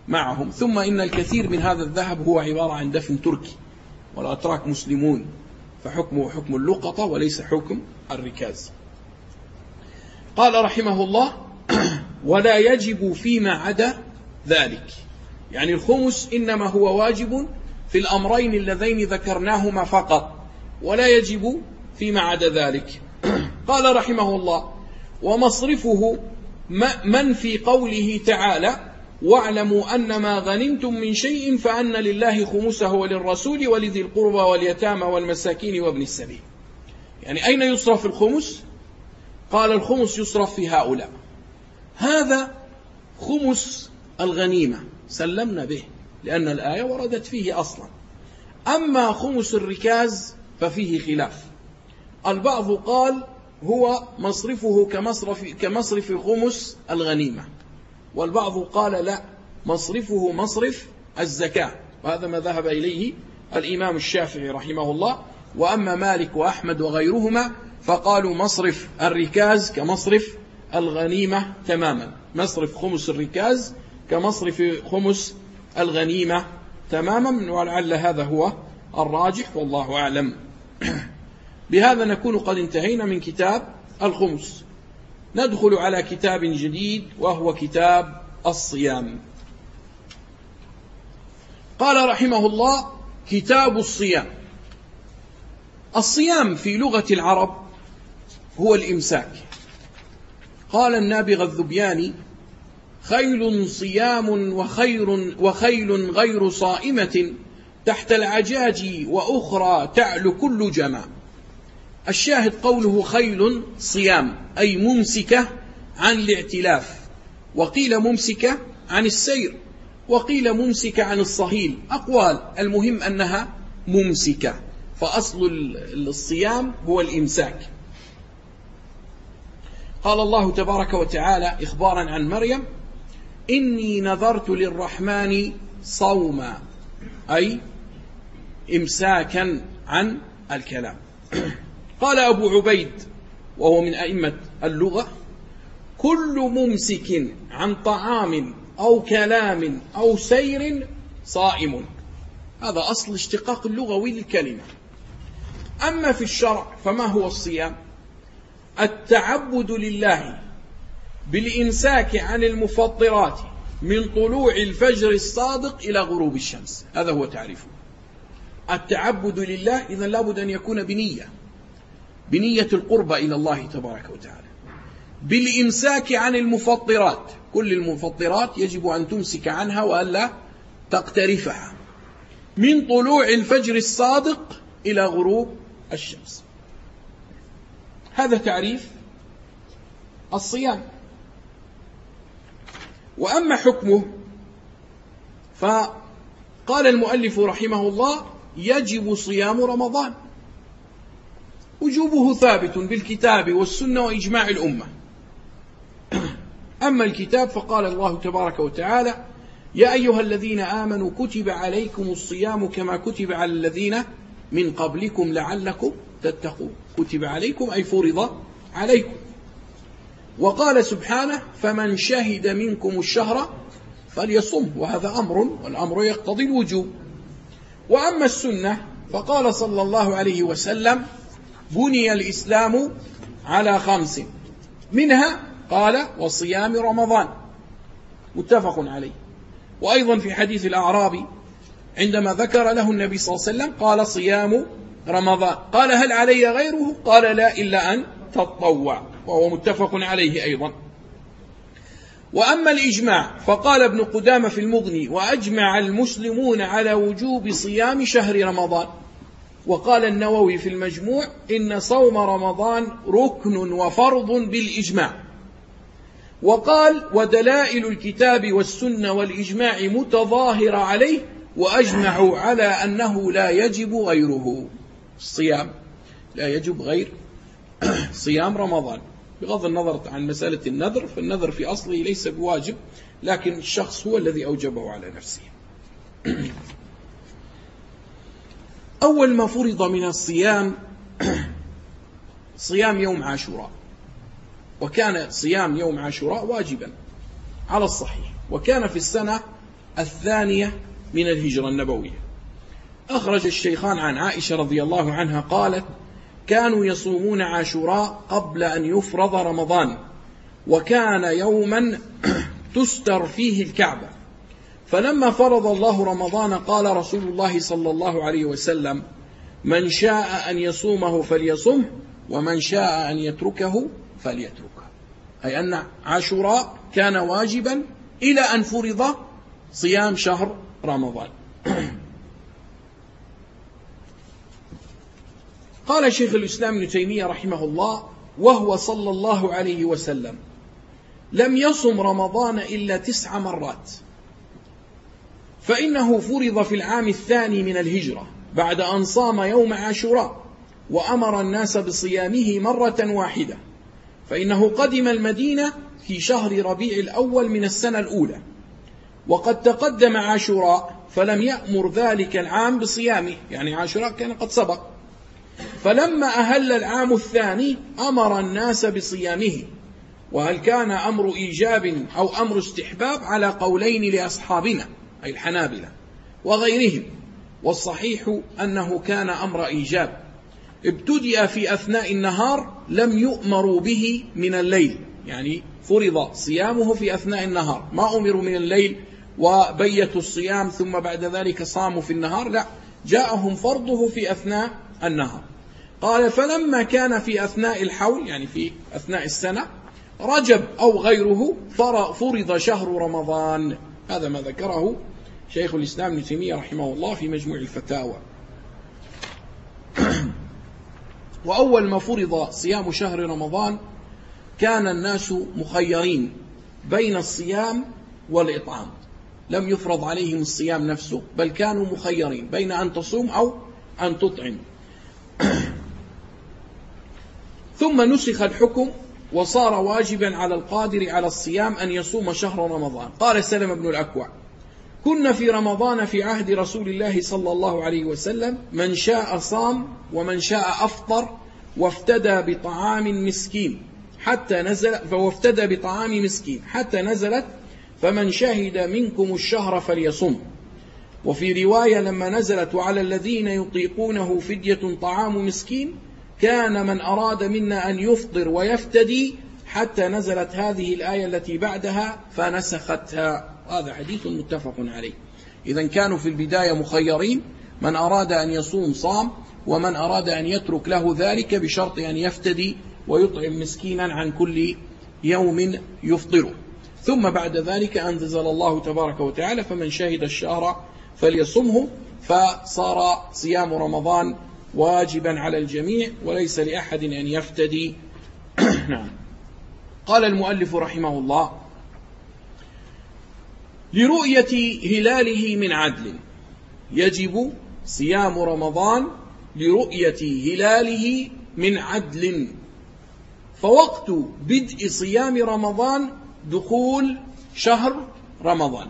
معهم. ثم إن الكثير من هذا الذهب هو عبارة عن دفن تركي، والأتراك مسلمون، فحكمه حكم اللقطة وليس حكم الركاز. قال رحمه الله: ولا يجب فيما عدا ذلك، يعني الخمس إنما هو واجب في الأمرين اللذين ذكرناهما فقط، ولا يجب فيما عدا ذلك. قال رحمه الله: ومصرفه من في قوله تعالى: واعلموا أن ما غنمتم من شيء فأن لله خمسه وللرسول ولذي القربى واليتامى والمساكين وابن السبيل. يعني أين يصرف الخمس؟ قال: الخمس يصرف في هؤلاء. هذا خمس الغنيمة سلمنا به لأن الآية وردت فيه أصلا. أما خمس الركاز ففيه خلاف. البعض قال هو مصرفه كمصرف خمس الغنيمة، والبعض قال لا، مصرفه مصرف الزكاة، وهذا ما ذهب إليه الإمام الشافعي رحمه الله. وأما مالك وأحمد وغيرهما فقالوا مصرف الركاز كمصرف الغنيمة تماما، مصرف خمس الركاز كمصرف خمس الغنيمة تماما، ولعل هذا هو الراجح والله أعلم. بهذا نكون قد انتهينا من كتاب الخمس. ندخل على كتاب جديد وهو كتاب الصيام. قال رحمه الله: كتاب الصيام. الصيام في لغة العرب هو الإمساك. قال النابغة الذبياني: خيل صيام وخيل غير صائمة تحت العجاج وأخرى تعل كل جمع. الشاهد قوله خيل صيام، أي ممسكة عن الاعتلاف، وقيل ممسكة عن السير، وقيل ممسكة عن الصهيل، أقوال، المهم أنها ممسكة، فأصل الصيام هو الإمساك. قال الله تبارك وتعالى إخبارا عن مريم: إني نذرت للرحمن صوما، أي إمساكا عن الكلام. قال أبو عبيد وهو من أئمة اللغة: كل ممسك عن طعام أو كلام أو سير صائم. هذا أصل اشتقاق اللغوي للكلمة. أما في الشرع فما هو الصيام؟ التعبد لله بالإمساك عن المفطرات من طلوع الفجر الصادق إلى غروب الشمس، هذا هو تعريفه. التعبد لله إذن لابد أن يكون بنية القربة إلى الله تبارك وتعالى، بالإمساك عن المفطرات، كل المفطرات يجب أن تمسك عنها وألا تقترفها، من طلوع الفجر الصادق إلى غروب الشمس. هذا تعريف الصيام. وأما حكمه فقال المؤلف رحمه الله: يجب صيام رمضان، وجوبه ثابت بالكتاب والسنة وإجماع الأمة. أما الكتاب فقال الله تبارك وتعالى: يا أيها الذين آمنوا كتب عليكم الصيام كما كتب على الذين من قبلكم لعلكم تتقون. كتب عليكم أي فرض عليكم. وقال سبحانه: فمن شهد منكم الشهر فليصم، وهذا أمر، والأمر يقتضي الوجوب. وأما السنة فقال صلى الله عليه وسلم: بني الإسلام على 5، منها قال: وصيام رمضان، متفق عليه. وأيضا في حديث الأعرابي عندما ذكر له النبي صلى الله عليه وسلم قال: صيام رمضان، قال: هل علي غيره؟ قال: لا، إلا أن تطوع، وهو متفق عليه أيضا. وأما الإجماع فقال ابن قدامة في المغني: وأجمع المسلمون على وجوب صيام شهر رمضان. وقال النووي في المجموع: إن صوم رمضان ركن وفرض بالإجماع. وقال: ودلائل الكتاب والسنة والإجماع متظاهرة عليه، وأجمعوا على أنه لا يجب غيره. الصيام لا يجب غير صيام رمضان، بغض النظر عن مسألة النذر، فالنذر في أصله ليس بواجب، لكن الشخص هو الذي أوجبه على نفسه. أول ما فرض من الصيام صيام يوم عاشوراء، وكان صيام يوم عاشوراء واجبا على الصحيح، وكان في السنة الثانية من الهجرة النبوية. أخرج الشيخان عن عائشة رضي الله عنها قالت: كانوا يصومون عاشوراء قبل أن يفرض رمضان، وكان يوما تستر فيه الكعبة، فلما فرض الله رمضان قال رسول الله صلى الله عليه وسلم: من شاء أن يصومه فليصمه، ومن شاء أن يتركه فليتركه. أي أن عاشوراء كان واجبا إلى أن فرض صيام شهر رمضان. قال شيخ الإسلام ابن تيمية رحمه الله: وهو صلى الله عليه وسلم لم يصم رمضان إلا 9 مرات، فإنه فرض في العام الثاني من الهجرة بعد أن صام يوم عاشوراء، وأمر الناس بصيامه مرة واحدة، فإنه قدم المدينة في شهر ربيع الأول من السنة الأولى، وقد تقدم عاشوراء فلم يأمر ذلك العام بصيامه، يعني عاشوراء كان قد سبق، فلما أهل العام الثاني أمر الناس بصيامه. وهل كان أمر إيجاب أو أمر استحباب على قولين لأصحابنا أي الحنابلة وغيرهم، والصحيح أنه كان أمر إيجاب، ابتدأ في أثناء النهار لم يؤمروا به من الليل، يعني فرض صيامه في أثناء النهار، ما أمروا من الليل وبيتوا الصيام ثم بعد ذلك صاموا في النهار، لا، جاءهم فرضه في أثناء النهار. قال: فلما كان في أثناء الحول، يعني في أثناء السنة، رجب أو غيره، فرض شهر رمضان. هذا ما ذكره شيخ الإسلام ابن تيمية رحمه الله في مجموع الفتاوى. وأول ما فرض صيام شهر رمضان كان الناس مخيرين بين الصيام والإطعام، لم يفرض عليهم الصيام نفسه، بل كانوا مخيرين بين أن تصوم أو أن تطعم. ثم نسخ الحكم وصار واجبا على القادر على الصيام أن يصوم شهر رمضان. قال سلم بن الأكوع: كنا في رمضان في عهد رسول الله صلى الله عليه وسلم من شاء صام ومن شاء أفطر، وافتدى بطعام مسكين حتى نزلت فمن شهد منكم الشهر فليصم. وفي رواية لما نزلت وعلى الذين يطيقونه فدية طعام مسكين كان من أراد منا أن يفطر ويفتدي، حتى نزلت هذه الآية التي بعدها فنسختها. هذا حديث متفق عليه. إذن كانوا في البداية مخيرين، من أراد أن يصوم صام، ومن أراد أن يترك له ذلك بشرط أن يفتدي ويطعم مسكينا عن كل يوم يفطره. ثم بعد ذلك أنزل الله تبارك وتعالى: فمن شهد الشهر فليصمه، فصار صيام رمضان واجبا على الجميع وليس لأحد أن يفتدي. نعم. قال المؤلف رحمه الله: لرؤية هلاله من عدل يجب صيام رمضان لرؤية هلاله من عدل، فوقت بدء صيام رمضان دخول شهر رمضان،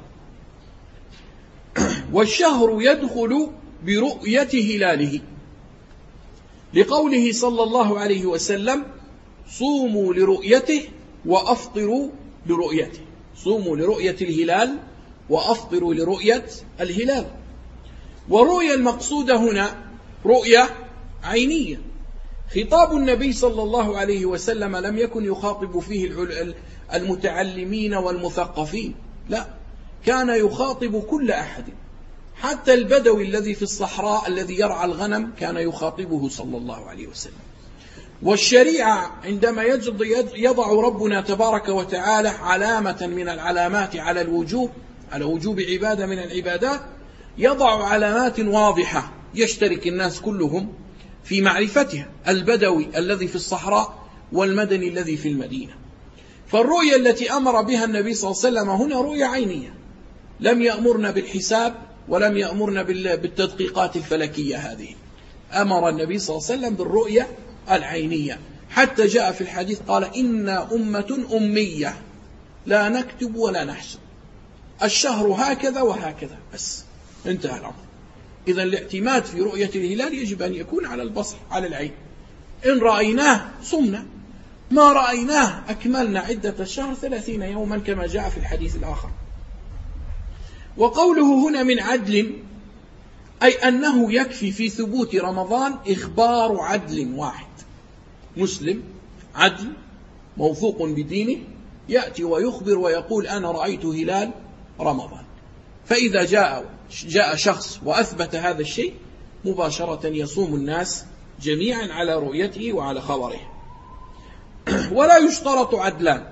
والشهر يدخل برؤية هلاله، لقوله صلى الله عليه وسلم: صوموا لرؤيته وأفطروا لرؤيته. صوموا لرؤية الهلال وأفطروا لرؤية الهلال. والرؤية المقصودة هنا رؤية عينية. خطاب النبي صلى الله عليه وسلم لم يكن يخاطب فيه المتعلمين والمثقفين، لا، كان يخاطب كل أحد، حتى البدوي الذي في الصحراء الذي يرعى الغنم كان يخاطبه صلى الله عليه وسلم. والشريعة عندما يضع ربنا تبارك وتعالى علامة من العلامات على وجوب عبادة من العبادات، يضع علامات واضحة يشترك الناس كلهم في معرفتها، البدوي الذي في الصحراء والمدني الذي في المدينة. فالرؤية التي أمر بها النبي صلى الله عليه وسلم هنا رؤية عينية، لم يأمرنا بالحساب ولم يأمرنا بالتدقيقات الفلكية هذه، أمر النبي صلى الله عليه وسلم بالرؤية العينية، حتى جاء في الحديث قال: إنا أمة أمية لا نكتب ولا نحسب، الشهر هكذا وهكذا، بس انتهى الأمر. إذا الاعتماد في رؤية الهلال يجب أن يكون على البصر، على العين. إن رأيناه صمنا، ما رأيناه أكملنا عدة الشهر 30 يوما كما جاء في الحديث الآخر. وقوله هنا من عدل أي أنه يكفي في ثبوت رمضان إخبار عدل واحد مسلم عدل موثوق بدينه يأتي ويخبر ويقول أنا رأيت هلال رمضان. فإذا جاء شخص وأثبت هذا الشيء مباشرة يصوم الناس جميعا على رؤيته وعلى خبره. ولا يشترط عدلان،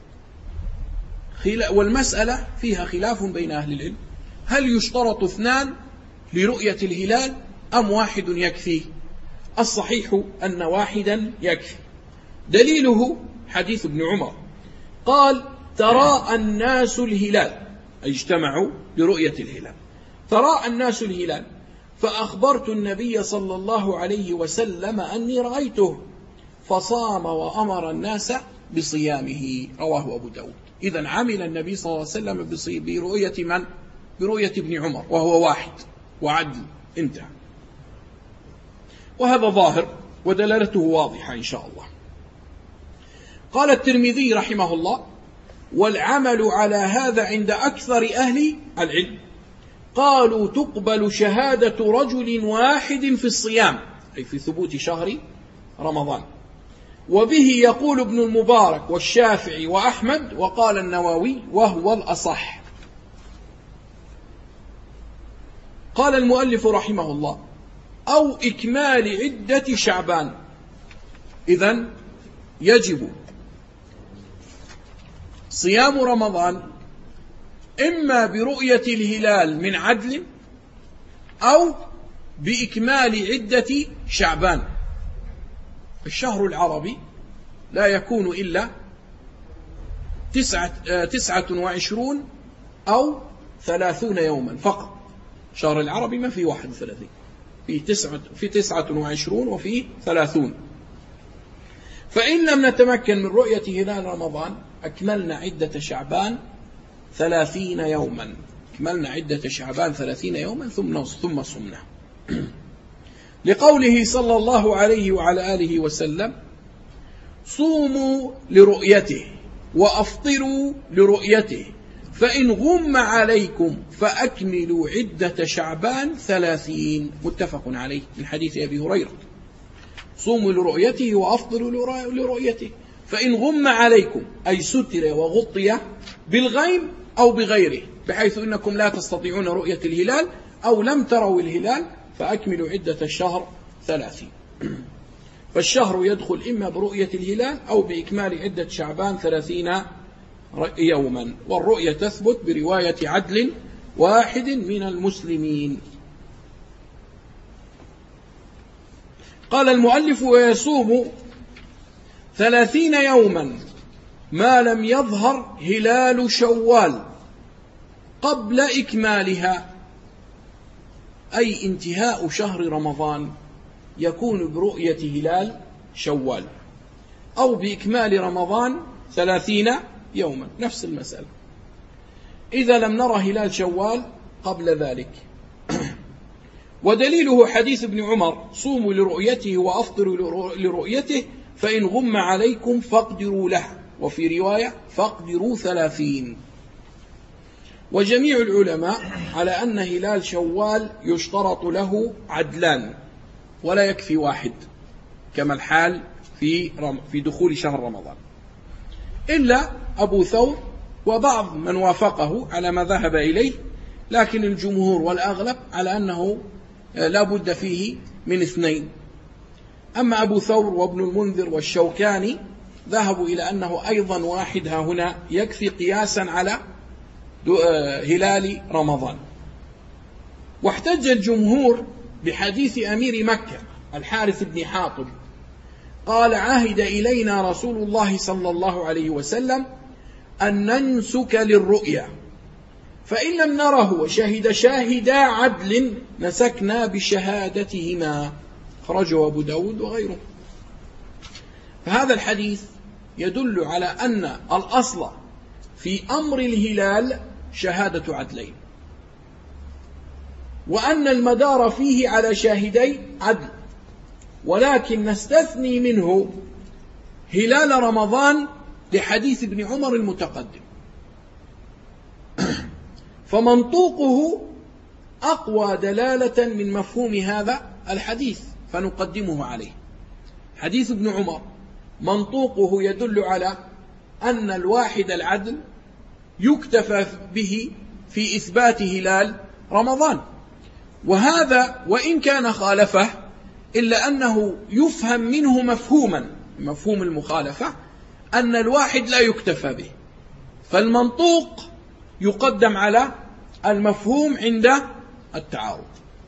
والمسألة فيها خلاف بين أهل العلم، هل يشترط 2 لرؤية الهلال أم 1 يكفي؟ الصحيح أن 1 يكفي. دليله حديث ابن عمر قال تراءى الناس الهلال، أي اجتمعوا لرؤية الهلال، تراءى الناس الهلال فأخبرت النبي صلى الله عليه وسلم أني رأيته فصام وأمر الناس بصيامه، رواه أبو داود. إذن عمل النبي صلى الله عليه وسلم برؤية من؟ برؤية ابن عمر وهو 1 وعدل، انتهى. وهذا ظاهر ودلالته واضحة إن شاء الله. قال الترمذي رحمه الله والعمل على هذا عند أكثر أهل العلم، قالوا تقبل شهادة رجل واحد في الصيام أي في ثبوت شهر رمضان، وبه يقول ابن المبارك والشافعي وأحمد، وقال النووي وهو الأصح. قال المؤلف رحمه الله أو إكمال عدة شعبان. إذن يجب صيام رمضان إما برؤية الهلال من عدل أو بإكمال عدة شعبان. الشهر العربي لا يكون إلا 29 أو 30 يوما فقط. شهر العربي ما في 31، في 29 وفي 30. فإن لم نتمكن من رؤية هلال رمضان أكملنا عدة شعبان 30 يوما، أكملنا عدة شعبان 30 يوما ثم صمنا. لقوله صلى الله عليه وعلى آله وسلم صوموا لرؤيته وأفطروا لرؤيته فإن غم عليكم فأكملوا عدة شعبان 30، متفق عليه من حديث أبي هريرة. صوموا لرؤيته وأفطروا لرؤيته فإن غم عليكم أي ستر وغطي بالغيم أو بغيره، بحيث إنكم لا تستطيعون رؤية الهلال أو لم تروا الهلال فأكملوا عدة الشهر 30. فالشهر يدخل إما برؤية الهلال أو بإكمال عدة شعبان 30 يوما، والرؤية تثبت برواية عدل واحد من المسلمين. قال المؤلف ويصوم 30 يوما ما لم يظهر هلال شوال قبل إكمالها، أي انتهاء شهر رمضان يكون برؤية هلال شوال أو بإكمال رمضان 30 يوما، نفس المسألة. إذا لم نرى هلال شوال قبل ذلك. ودليله حديث ابن عمر صوموا لرؤيته وأفطروا لرؤيته فإن غم عليكم فاقدروا له، وفي رواية فاقدروا 30. وجميع العلماء على أن هلال شوال يشترط له عدلان ولا يكفي 1 كما الحال في دخول شهر رمضان، إلا أبو ثور وبعض من وافقه على ما ذهب إليه، لكن الجمهور والأغلب على أنه لا بد فيه من 2. أما أبو ثور وابن المنذر والشوكاني ذهبوا إلى أنه أيضا 1 هنا يكفي قياسا على هلال رمضان. واحتج الجمهور بحديث أمير مكة الحارث بن حاطب قال عهد إلينا رسول الله صلى الله عليه وسلم أن ننسك للرؤيا، فإن لم نره وشهد شاهدا عدل نسكنا بشهادتهما، خرجه أبو داود وغيره. فهذا الحديث يدل على أن الأصل في أمر الهلال شهادة عدلين، وأن المدار فيه على شاهدي عدل، ولكن نستثني منه هلال رمضان لحديث ابن عمر المتقدم. فمنطوقه أقوى دلالة من مفهوم هذا الحديث، فنقدمه عليه. حديث ابن عمر منطوقه يدل على أن الواحد العدل يكتفى به في إثبات هلال رمضان، وهذا وإن كان خالفه إلا أنه يفهم منه مفهوم المخالفة أن الواحد لا يكتفى به، فالمنطوق يقدم على المفهوم عند التعارض.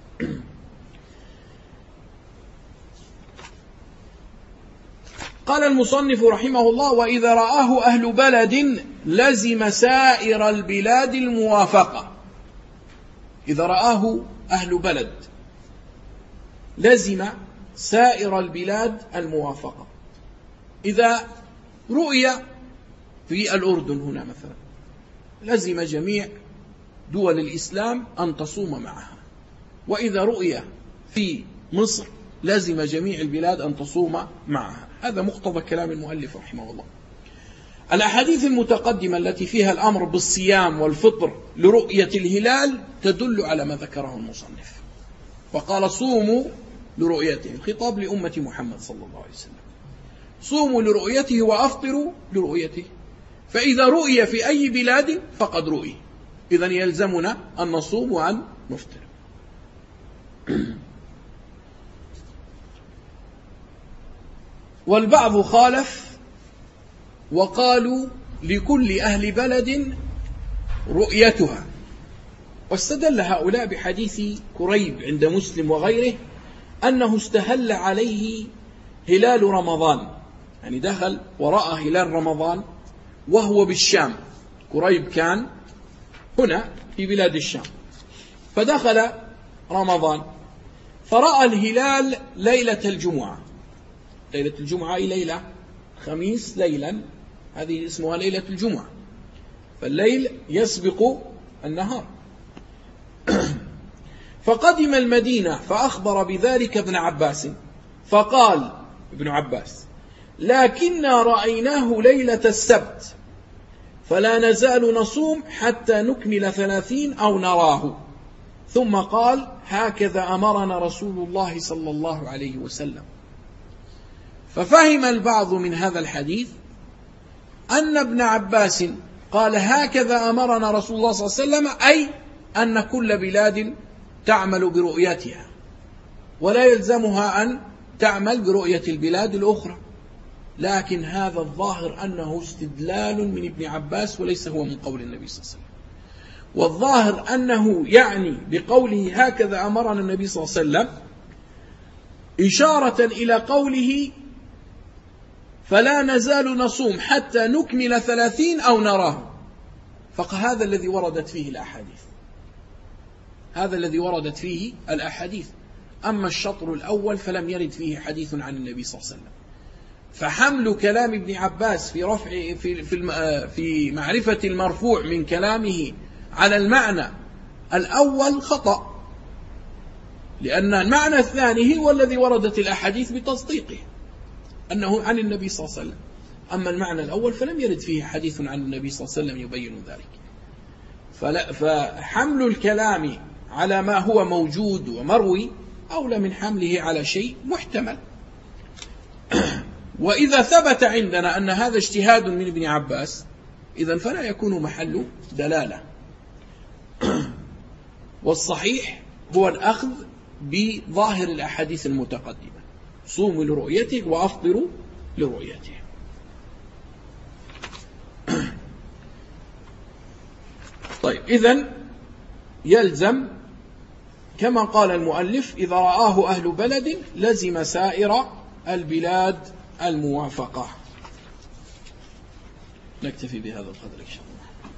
قال المصنف رحمه الله: وإذا رآه أهل بلد لزم سائر البلاد الموافقة. إذا رآه أهل بلد لزم سائر البلاد الموافقة. إذا رؤي في الأردن هنا مثلا لزم جميع دول الإسلام أن تصوم معها، وإذا رؤي في مصر لزم جميع البلاد أن تصوم معها. هذا مقتضى كلام المؤلف رحمه الله. الأحاديث المتقدمة التي فيها الأمر بالصيام والفطر لرؤية الهلال تدل على ما ذكره المصنف، وقال: صوموا لرؤيته، الخطاب لأمة محمد صلى الله عليه وسلم، صوموا لرؤيته وأفطروا لرؤيته، فإذا رؤي في أي بلاد فقد رؤي، إذن يلزمنا أن نصوم وأن نفطر. والبعض خالف وقالوا لكل أهل بلد رؤيتها، واستدل هؤلاء بحديث كريب عند مسلم وغيره أنه استهل عليه هلال رمضان، يعني دخل ورأى هلال رمضان وهو بالشام. كريب كان هنا في بلاد الشام، فدخل رمضان فرأى الهلال ليلة الجمعة. ليلة الجمعة أي ليلة خميس ليلا، هذه اسمها ليلة الجمعة، فالليل يسبق النهار. فقدم المدينة فأخبر بذلك ابن عباس، فقال ابن عباس: لكننا رأيناه ليلة السبت فلا نزال نصوم حتى نكمل 30 أو نراه. ثم قال: هكذا أمرنا رسول الله صلى الله عليه وسلم. ففهم البعض من هذا الحديث أن ابن عباس قال: هكذا أمرنا رسول الله صلى الله عليه وسلم، أي أن كل بلاد تعمل برؤيتها ولا يلزمها أن تعمل برؤية البلاد الأخرى. لكن هذا الظاهر أنه استدلال من ابن عباس وليس هو من قول النبي صلى الله عليه وسلم، والظاهر أنه يعني بقوله هكذا أمرنا النبي صلى الله عليه وسلم إشارة إلى قوله فلا نزال نصوم حتى نكمل 30 أو نراه، فهذا الذي وردت فيه الأحاديث، هذا الذي وردت فيه الأحاديث. أما الشطر الأول فلم يرد فيه حديث عن النبي صلى الله عليه وسلم، فحمل كلام ابن عباس في رفع في معرفة المرفوع من كلامه على المعنى الأول خطأ، لأن المعنى الثاني هو الذي وردت الأحاديث بتصديقه أنه عن النبي صلى الله عليه وسلم. أما المعنى الأول فلم يرد فيه حديث عن النبي صلى الله عليه وسلم يبين ذلك. فحمل الكلام على ما هو موجود ومروي أولى من حمله على شيء محتمل. وإذا ثبت عندنا أن هذا اجتهاد من ابن عباس إذن فلا يكون محل دلالة، والصحيح هو الأخذ بظاهر الأحاديث المتقدمة: صوموا لرؤيته وأفطروا لرؤيته. طيب، إذن يلزم كما قال المؤلف: إذا رآه أهل بلد لزم سائر البلاد الموافقة. نكتفي بهذا القدر إن شاء الله.